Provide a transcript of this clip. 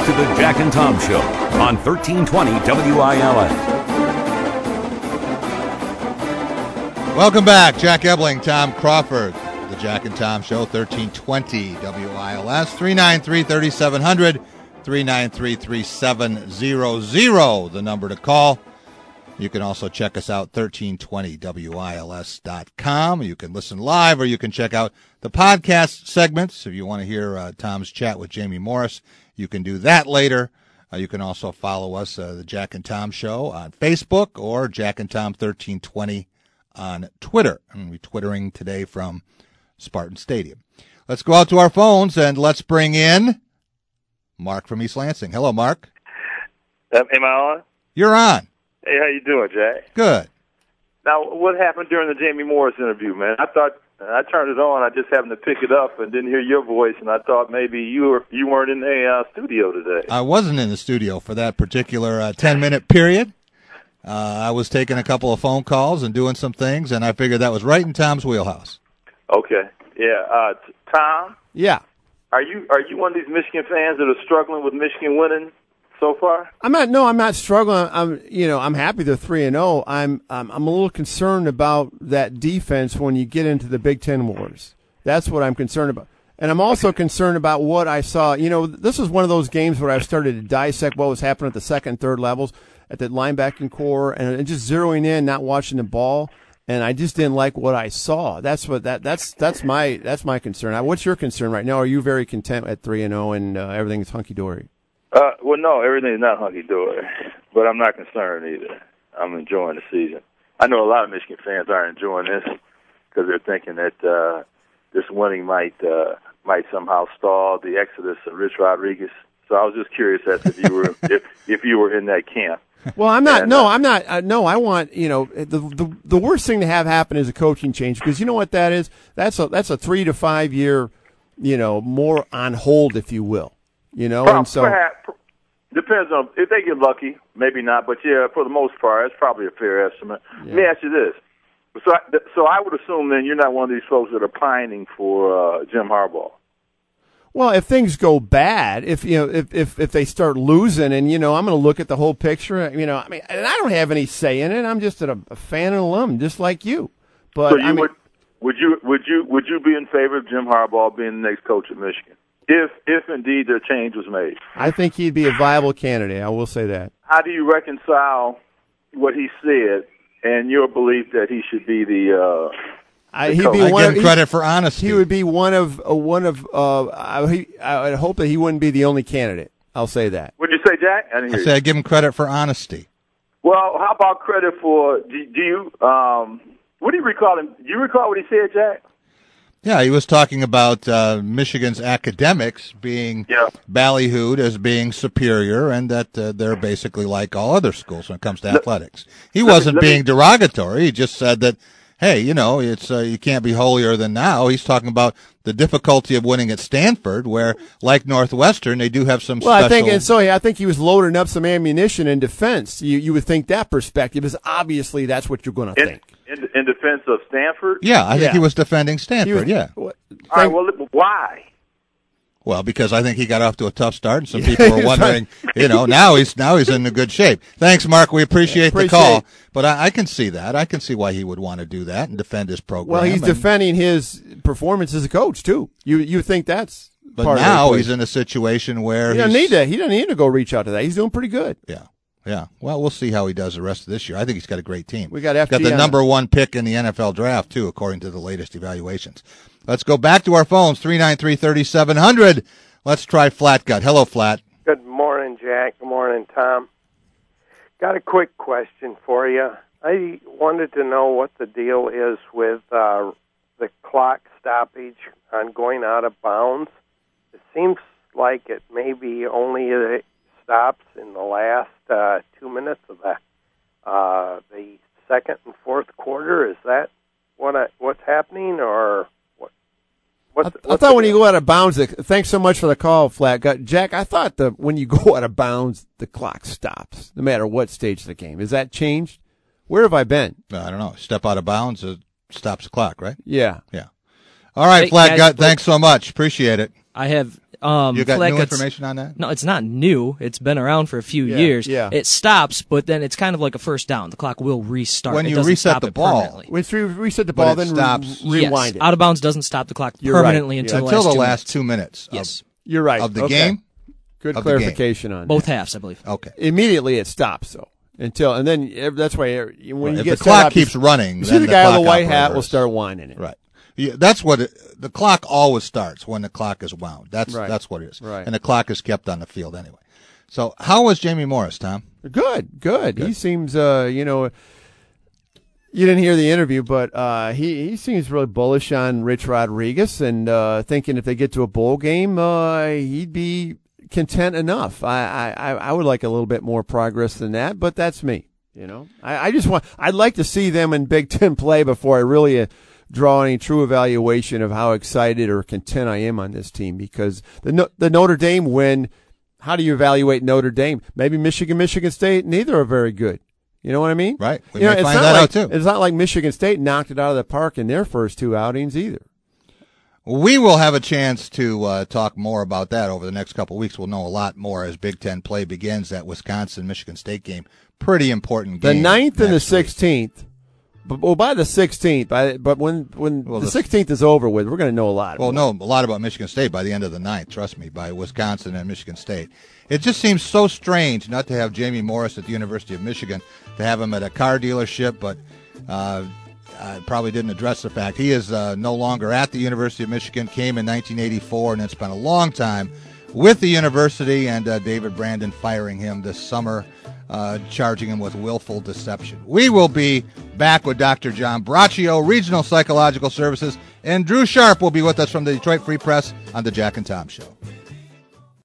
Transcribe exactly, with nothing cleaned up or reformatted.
to the Jack and Tom Show on thirteen twenty W I L S. Welcome back. Jack Ebling, Tom Crawford. The Jack and Tom Show, thirteen twenty W I L S, three nine three, three seven zero zero, three nine three, three seven zero zero, the number to call. You can also check us out, thirteen twenty W I L S dot com. You can listen live, or you can check out the podcast segments. If you want to hear uh, Tom's chat with Jamie Morris, you can do that later. Uh, you can also follow us, uh, the Jack and Tom Show, on Facebook, or Jack and Tom thirteen twenty on Twitter. And we're twittering today from Spartan Stadium. Let's go out to our phones, and let's bring in Mark from East Lansing. Hello, Mark. Um, am I on? You're on. Hey, how you doing, Jack? Good. Now, what happened during the Jamie Morris interview, man? I thought I turned it on. I just happened to pick it up and didn't hear your voice, and I thought maybe you were you weren't in the uh, studio today. I wasn't in the studio for that particular uh, ten-minute period. Uh, I was taking a couple of phone calls and doing some things, and I figured that was right in Tom's wheelhouse. Okay. Yeah. Uh, t- Tom? Yeah. Are you are you one of these Michigan fans that are struggling with Michigan winning so far? I'm not. No, I'm not struggling. I'm. You know, I'm happy they're three and zero. I'm. I'm. I'm a little concerned about that defense when you get into the Big Ten wars. That's what I'm concerned about. And I'm also concerned about what I saw. You know, this was one of those games where I started to dissect what was happening at the second and third levels, at the linebacking core, and, and just zeroing in, not watching the ball. And I just didn't like what I saw. That's what that. That's that's my that's my concern. What's your concern right now? Are you very content at three and zero and uh, everything's hunky dory? Uh, well, no, everything's not hunky dory, but I'm not concerned either. I'm enjoying the season. I know a lot of Michigan fans aren't enjoying this because they're thinking that uh, this winning might uh, might somehow stall the exodus of Rich Rodriguez. So I was just curious as if you were if if you were in that camp. Well, I'm not. And, no, uh, I'm not. Uh, no, I want you know the, the the worst thing to have happen is a coaching change, because you know what that is. That's a that's a three to five year, you know, more on hold, if you will. You know, Perhaps, and so perhaps, depends on if they get lucky, maybe not. But yeah, for the most part, it's probably a fair estimate. Yeah. Let me ask you this: so, I, so I would assume then you're not one of these folks that are pining for uh, Jim Harbaugh. Well, if things go bad, if you know, if if, if they start losing, and you know, I'm going to look at the whole picture. You know, I mean, and I don't have any say in it. I'm just a, a fan and alum, just like you. But so you I mean, would would you would you would you be in favor of Jim Harbaugh being the next coach at Michigan, if if indeed the change was made? I think he'd be a viable candidate. I will say that. How do you reconcile what he said and your belief that he should be the? Uh, I, he'd be I one give of, him credit for honesty. He would be one of uh, one of. Uh, I, he, I would hope that he wouldn't be the only candidate. I'll say that. What'd you say, Jack? I didn't I hear say you. I give him credit for honesty. Well, how about credit for? Do, do you? Um, what do you recall him? Do you recall what he said, Jack? Yeah, he was talking about uh, Michigan's academics being Yeah. ballyhooed as being superior, and that uh, they're basically like all other schools when it comes to athletics. He let wasn't me- let me- being derogatory. He just said that, hey, you know, it's uh, you can't be holier than thou. He's talking about the difficulty of winning at Stanford, where, like Northwestern, they do have some Well, special. I think, and so I think he was loading up some ammunition in defense. You you would think that perspective is obviously that's what you're going to In, think. in, in defense of Stanford? yeah, I think Yeah. he was defending He Stanford. was- yeah. what- All right, think- well, why? Well, because I think he got off to a tough start, and some people were wondering, you know, now he's now he's in a good shape. Thanks, Mark. We appreciate, Appreciate the call, it. but I, I can see that. I can see why he would want to do that and defend his program. well, he's and- defending his performance as a coach too. You you think that's But part now of the he's equation. in a situation where He doesn't he's, need that. He doesn't need to go reach out to that. He's doing pretty good. Yeah, yeah. Well, we'll see how he does the rest of this year. I think he's got a great team. We got F G got the on number one pick in the N F L draft too, according to the latest evaluations. Let's go back to our phones. three nine three, three seven zero zero. Let's try Flat Gut. Hello, Flat. Good morning, Jack. Good morning, Tom. Got a quick question for you. I wanted to know what the deal is with uh, the clock stoppage on going out of bounds. It seems like it maybe only uh, stops in the last uh, two minutes of the, uh, the second and fourth quarter. Is that what I, what's happening, or what? What's, I, I what's thought the when you deal? go out of bounds, the, thanks so much for the call, Flat Gut. Jack, I thought the when you go out of bounds, the clock stops, no matter what stage of the game. Has that changed? Where have I been? Uh, I don't know. Step out of bounds, it stops the clock, right? Yeah. Yeah. All right, Hey, Flat guys, Gut. but- Thanks so much. Appreciate it. I have Um, You got flat new gets- information on that? No, it's not new. It's been around for a few Yeah, years. yeah. It stops, but then it's kind of like a first down. The clock will restart. When It you doesn't reset stop the it ball, permanently. When you reset the But ball, it then stops- re- rewind yes. it. Out of bounds doesn't stop the clock You're right. permanently Yeah. until, Until the last, the two last minutes. two minutes of- Yes. You're right. of the Okay. game? Good Of the game. clarification on Both that. halves, I believe. Okay. Immediately it stops, though. Until and then ev- that's why er- when you If get the clock set up, keeps you, running, you see then the the guy with clock the white hat operator will is- start whining it. Right. Yeah, that's what it, the clock always starts when the clock is wound. That's Right. that's what it is. Right. And the clock is kept on the field anyway. So how was Jamie Morris, Tom? Good, good. He seems, uh, you know, you didn't hear the interview, but uh, he he seems really bullish on Rich Rodriguez and uh, thinking if they get to a bowl game, uh, he'd be content enough. I, I I would like a little bit more progress than that, but that's me. You know, I, I just want I'd like to see them in Big Ten play before I really uh, draw any true evaluation of how excited or content I am on this team, because the No- the Notre Dame win. How do you evaluate Notre Dame? Maybe Michigan, Michigan State, neither are very good. You know what I mean? Right. We You know, may it's find not that like, out, too. It's not like Michigan State knocked it out of the park in their first two outings either. We will have a chance to uh, talk more about that over the next couple of weeks. We'll know a lot more as Big Ten play begins. That Wisconsin-Michigan State game, pretty important The game. ninth and the next week. sixteenth. But, well, by the sixteenth, by, but when when Well, the the- sixteenth is over with, we're going to know a lot. Well, more. no, a lot about Michigan State by the end of the ninth, trust me, by Wisconsin and Michigan State. It just seems so strange not to have Jamie Morris at the University of Michigan, to have him at a car dealership, but uh, I probably didn't address the fact he is uh, no longer at the University of Michigan, came in nineteen eighty-four, and then spent a long time with the university, and uh, David Brandon firing him this summer, uh, charging him with willful deception. We will be back with Doctor John Braccio, Regional Psychological Services, and Drew Sharp will be with us from the Detroit Free Press on the Jack and Tom Show.